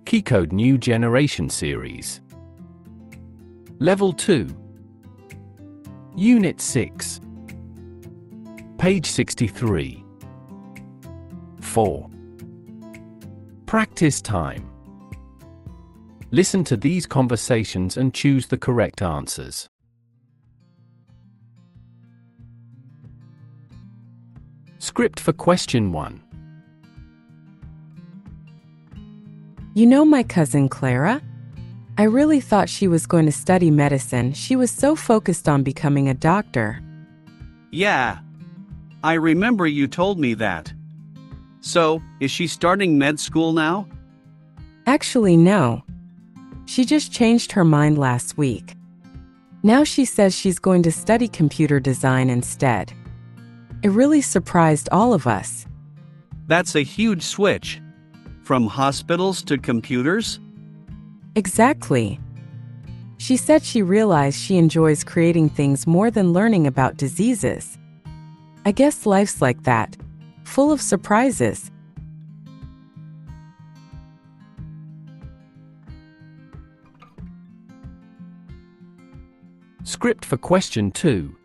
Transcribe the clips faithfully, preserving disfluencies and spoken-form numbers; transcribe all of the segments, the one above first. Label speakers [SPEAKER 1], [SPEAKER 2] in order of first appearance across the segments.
[SPEAKER 1] KeyCode New Generation Series. Level two. Unit six. Page sixty-three. four. Practice time. Listen to these conversations and choose the correct answers. Script for question one.
[SPEAKER 2] You know my cousin Clara? I really thought she was going to study medicine. She was so focused on becoming a doctor.
[SPEAKER 3] Yeah. I remember you told me that. So, is she starting med school now?
[SPEAKER 2] Actually, no. She just changed her mind last week. Now she says she's going to study computer design instead. It really surprised all of us.
[SPEAKER 3] That's a huge switch. From hospitals to computers?
[SPEAKER 2] Exactly. She said she realized she enjoys creating things more than learning about diseases. I guess life's like that, full of surprises.
[SPEAKER 1] Script for question two.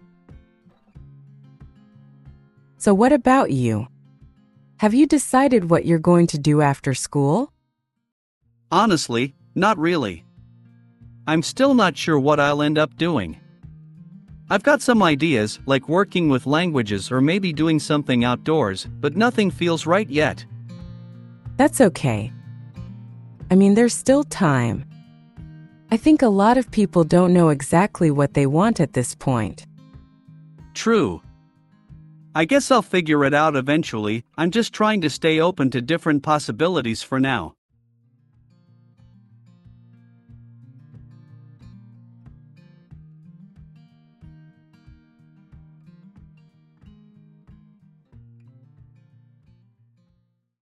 [SPEAKER 2] So what about you? Have you decided what you're going to do after school?
[SPEAKER 3] Honestly, not really. I'm still not sure what I'll end up doing. I've got some ideas, like working with languages or maybe doing something outdoors, but nothing feels right yet.
[SPEAKER 2] That's okay. I mean, there's still time. I think a lot of people don't know exactly what they want at this point.
[SPEAKER 3] True. I guess I'll figure it out eventually. I'm just trying to stay open to different possibilities for now.